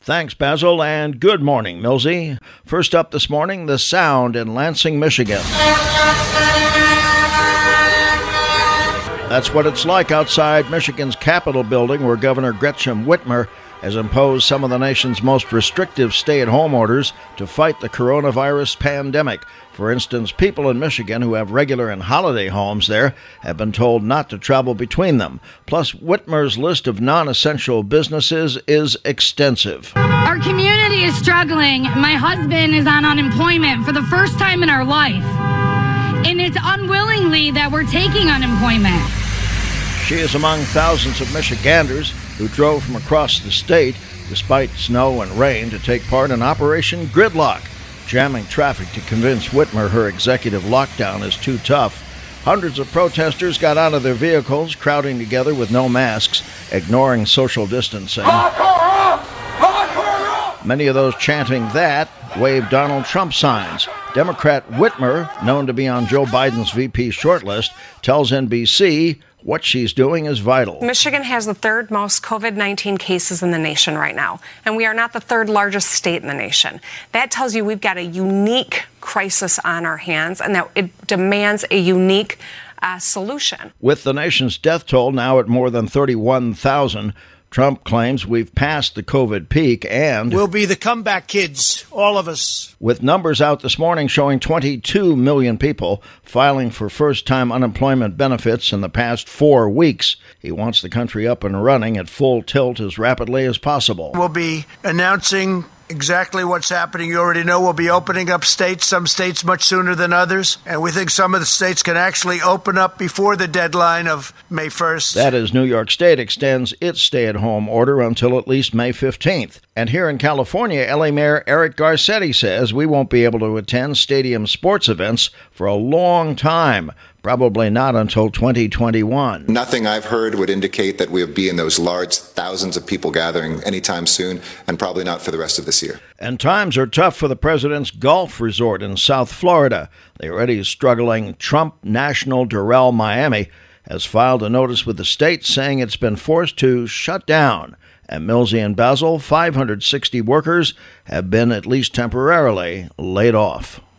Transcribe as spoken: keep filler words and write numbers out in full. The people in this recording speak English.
Thanks, Basil, and good morning, Millsy. First up this morning, the Sound in Lansing, Michigan. That's what it's like outside Michigan's Capitol building, where Governor Gretchen Whitmer has imposed some of the nation's most restrictive stay-at-home orders to fight the coronavirus pandemic. For instance, people in Michigan who have regular and holiday homes there have been told not to travel between them. Plus, Whitmer's list of non-essential businesses is extensive. Our community is struggling. My husband is on unemployment for the first time in our life. And it's unwillingly that we're taking unemployment. She is among thousands of Michiganders who drove from across the state, despite snow and rain, to take part in Operation Gridlock, jamming traffic to convince Whitmer her executive lockdown is too tough. Hundreds of protesters got out of their vehicles, crowding together with no masks, ignoring social distancing. Many of those chanting that waved Donald Trump signs. Democrat Whitmer, known to be on Joe Biden's V P shortlist, tells N B C what she's doing is vital. Michigan has the third most covid nineteen cases in the nation right now, and we are not the third largest state in the nation. That tells you we've got a unique crisis on our hands and that it demands a unique uh, solution. With the nation's death toll now at more than thirty-one thousand, Trump claims we've passed the COVID peak and we'll be the comeback kids, all of us. With numbers out this morning showing twenty-two million people filing for first-time unemployment benefits in the past four weeks, he wants the country up and running at full tilt as rapidly as possible. We'll be announcing exactly what's happening. You already know we'll be opening up states, some states much sooner than others. And we think some of the states can actually open up before the deadline of May first. That is, New York State extends its stay-at-home order until at least May fifteenth. And here in California, L A Mayor Eric Garcetti says we won't be able to attend stadium sports events for a long time. Probably not until twenty twenty-one. Nothing I've heard would indicate that we'll be in those large thousands of people gathering anytime soon, and probably not for the rest of this year. And times are tough for the president's golf resort in South Florida. The already struggling Trump National Doral Miami has filed a notice with the state saying it's been forced to shut down. At Millsy and Basil, five hundred sixty workers have been at least temporarily laid off.